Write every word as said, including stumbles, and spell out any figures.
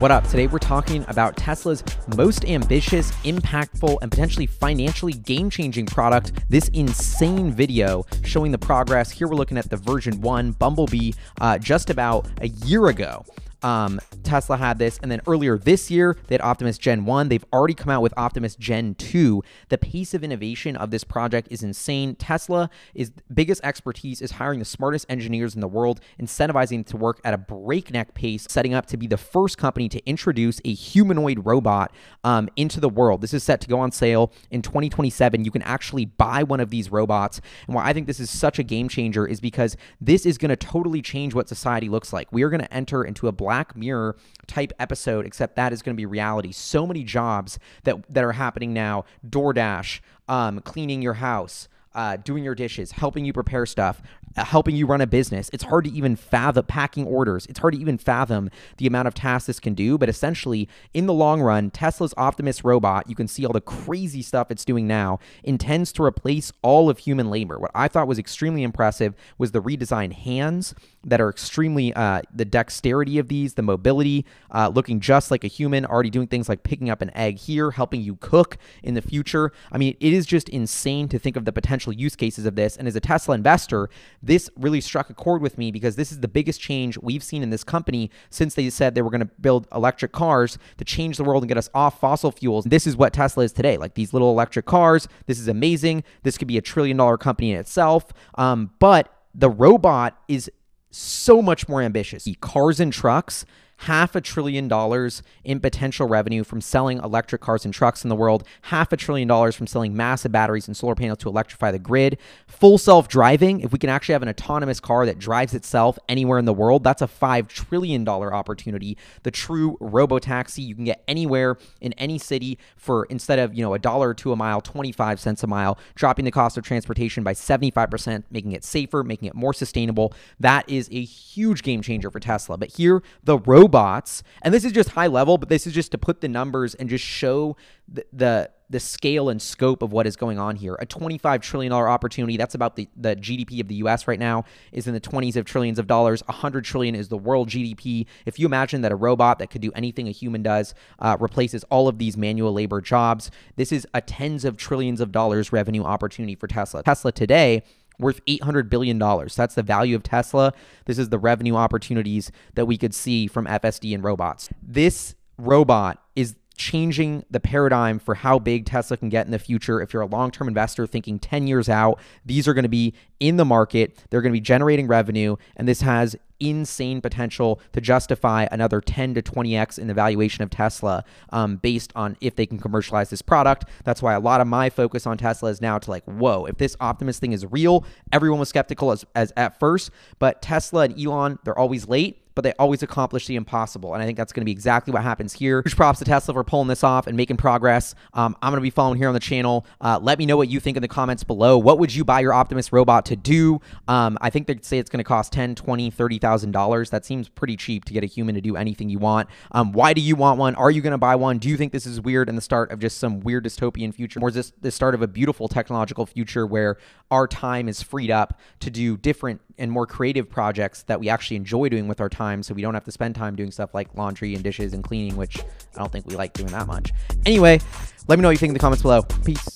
What up? Today we're talking about Tesla's most ambitious, impactful, and potentially financially game-changing product. This insane video showing the progress. Here we're looking at the version one Bumblebee uh, just about a year ago. Um, Tesla had this, and then earlier this year, they had Optimus Gen one. They've already come out with Optimus Gen two. The pace of innovation of this project is insane. Tesla is biggest expertise is hiring the smartest engineers in the world, incentivizing them to work at a breakneck pace, setting up to be the first company to introduce a humanoid robot um, into the world. This is set to go on sale in twenty twenty-seven. You can actually buy one of these robots. And why I think this is such a game changer is because this is going to totally change what society looks like. We are going to enter into a Black Mirror type episode, except that is going to be reality. So many jobs that that are happening now: DoorDash, um, cleaning your house, uh, doing your dishes, helping you prepare stuff, uh, helping you run a business. It's hard to even fathom packing orders. It's hard to even fathom the amount of tasks this can do. But essentially, in the long run, Tesla's Optimus robot, you can see all the crazy stuff it's doing now, intends to replace all of human labor. What I thought was extremely impressive was the redesigned hands that are extremely, uh, the dexterity of these, the mobility, uh, looking just like a human, already doing things like picking up an egg here, helping you cook in the future. I mean, it is just insane to think of the potential use cases of this. And as a Tesla investor, this really struck a chord with me because this is the biggest change we've seen in this company since they said they were going to build electric cars to change the world and get us off fossil fuels. This is what Tesla is today, like these little electric cars. This is amazing. This could be a trillion dollar company in itself. Um, but the robot is so much more ambitious. Cars and trucks, half a trillion dollars in potential revenue from selling electric cars and trucks in the world, half a trillion dollars from selling massive batteries and solar panels to electrify the grid, full self-driving. If we can actually have an autonomous car that drives itself anywhere in the world, that's a five trillion dollar opportunity. The true robo-taxi, you can get anywhere in any city for, instead of, you know, a dollar or two a mile, twenty-five cents a mile, dropping the cost of transportation by seventy-five percent, making it safer, making it more sustainable. That is a huge game changer for Tesla. But here, the robot Robots, and this is just high level, but this is just to put the numbers and just show the, the the scale and scope of what is going on here. A twenty-five trillion dollar opportunity, that's about the, the G D P of the U S right now, is in the twenties of trillions of dollars. one hundred trillion is the world G D P. If you imagine that a robot that could do anything a human does uh, replaces all of these manual labor jobs, this is a tens of trillions of dollars revenue opportunity for Tesla. Tesla today, worth eight hundred billion dollars. That's the value of Tesla. This is the revenue opportunities that we could see from F S D and robots. This robot is changing the paradigm for how big Tesla can get in the future. If you're a long-term investor thinking ten years out, these are going to be in the market. They're going to be generating revenue, and this has insane potential to justify another ten to twenty X in the valuation of Tesla um, based on if they can commercialize this product. That's why a lot of my focus on Tesla is now to like, whoa, if this Optimus thing is real, everyone was skeptical as, as at first, but Tesla and Elon, they're always late, but they always accomplish the impossible. And I think that's going to be exactly what happens here. Huge props to Tesla for pulling this off and making progress. Um, I'm going to be following here on the channel. Uh, let me know what you think in the comments below. What would you buy your Optimus robot to do? Um, I think they'd say it's going to cost ten, twenty, thirty thousand dollars. That seems pretty cheap to get a human to do anything you want. Um, why do you want one? Are you going to buy one? Do you think this is weird and the start of just some weird dystopian future? Or is this the start of a beautiful technological future where our time is freed up to do different and more creative projects that we actually enjoy doing with our time, so we don't have to spend time doing stuff like laundry and dishes and cleaning, which I don't think we like doing that much. Anyway, let me know what you think in the comments below. Peace.